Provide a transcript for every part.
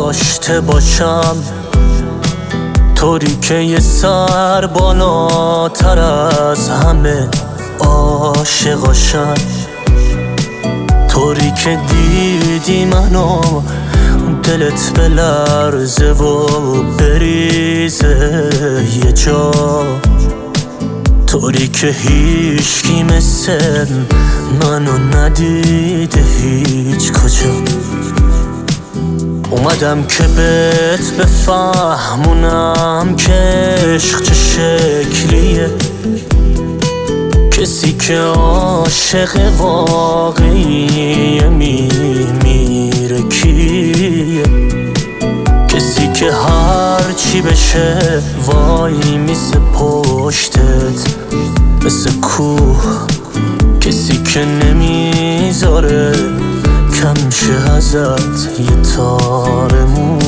داشته باشم، طوری که یه سر بالاتر از همه عاشقاشم، طوری که دیدی منو دلت بلرزه و بریزه یه جا، طوری که هیچکی مثل منو ندیده هیچ کجا. اومدم که بهت بفهمونم که عشق چه شکلیه، کسی که عاشق واقعی میمیره کیه، کسی که هر چی بشه وای میسه پشتت مثل کوه، کسی که نمیذاره کم شه ازت یه تار مو.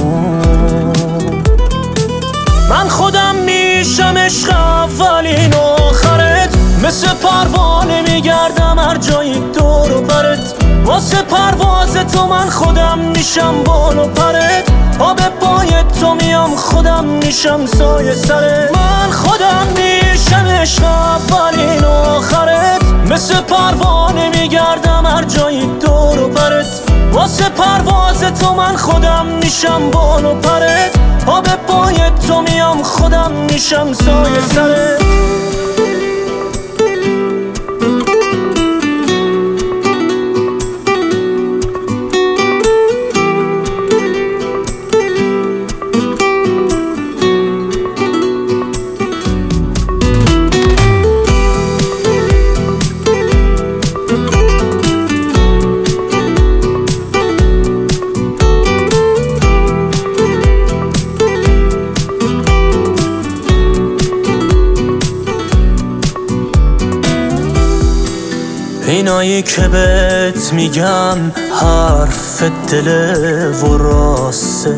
من خودم میشم عشق اولین آخرت، مثل پروانه میگردم هر جایی دور و برت، واسه پرواز تو من خودم میشم بال و پرت، آب پای تو میام خودم میشم سایه سرت. من خودم میشم عشق اولین آخرت، مثل پروانه میگردم هر جایی دور و برت، واسه پرواز تو من خودم میشم بال و پرت، آب پای تو میام خودم میشم سایه سرت. اینایی که بهت میگم حرف دل و راسته،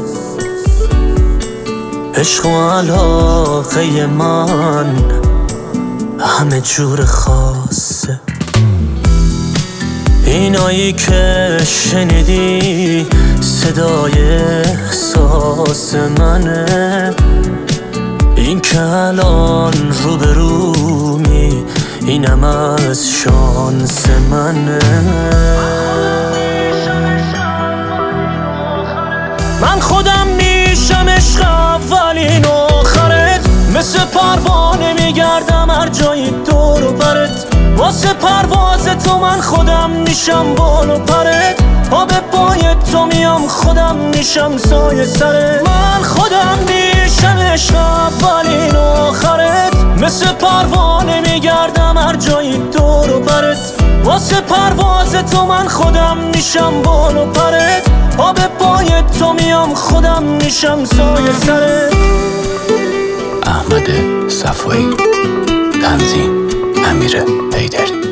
عشق و علاقه من همه جور خاصه. اینایی که شنیدی صدای احساس منه، این که الان روبرومی اینم از شانس منه. من خودم میشم عشق اولین آخرت، مثل پروانه میگردم هر جایی دور و برت، واسه پرواز تو من خودم میشم بال و پرت، آب پای تو میام خودم میشم سایه سرت. من خودم میشم عشق اولین آخرت، مثل پروانه میگردم هر جایی دور و برت، واسه پرواز تو من خودم میشم بال و پرت، آب پای تو میام خودم میشم سایه سرت. احمد صفایی، تنظیم امیر حیدری.